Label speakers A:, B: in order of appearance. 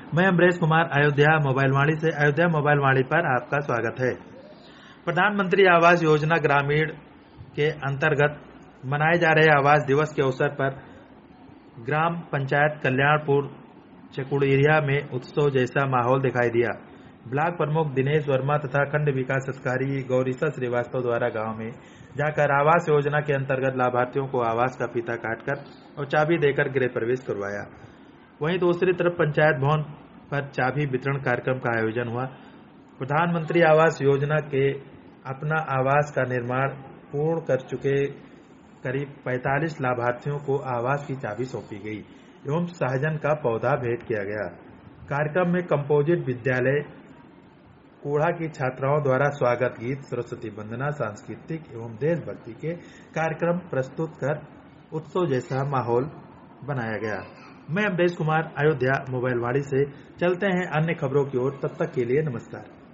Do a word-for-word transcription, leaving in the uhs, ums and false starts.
A: मैं अमरेश कुमार अयोध्या मोबाइल वाणी से अयोध्या मोबाइल वाणी पर आपका स्वागत है। प्रधानमंत्री आवास योजना ग्रामीण के अंतर्गत मनाए जा रहे आवास दिवस के अवसर पर ग्राम पंचायत कल्याणपुर चकुड़िया में उत्सव जैसा माहौल दिखाई दिया। ब्लॉक प्रमुख दिनेश वर्मा तथा खंड विकास अधिकारी गौरीशा श्रीवास्तव द्वारा गांव में जाकर आवास योजना के अंतर्गत लाभार्थियों को आवास का फीता काटकर और चाबी देकर गृह प्रवेश करवाया। वहीं दूसरी तरफ पंचायत भवन पर चाबी वितरण कार्यक्रम का आयोजन हुआ। प्रधानमंत्री आवास योजना के अपना आवास का निर्माण पूर्ण कर चुके करीब पैंतालीस लाभार्थियों को आवास की चाबी सौंपी गई एवं सहजन का पौधा भेंट किया गया। कार्यक्रम में कंपोजिट विद्यालय कोढ़ा की छात्राओं द्वारा स्वागत गीत, सरस्वती वंदना, सांस्कृतिक एवं देशभक्ति के कार्यक्रम प्रस्तुत कर उत्सव जैसा माहौल बनाया गया। मैं अमरेश कुमार अयोध्या मोबाइल वाणी से। चलते हैं अन्य खबरों की ओर, तब तक के लिए नमस्कार।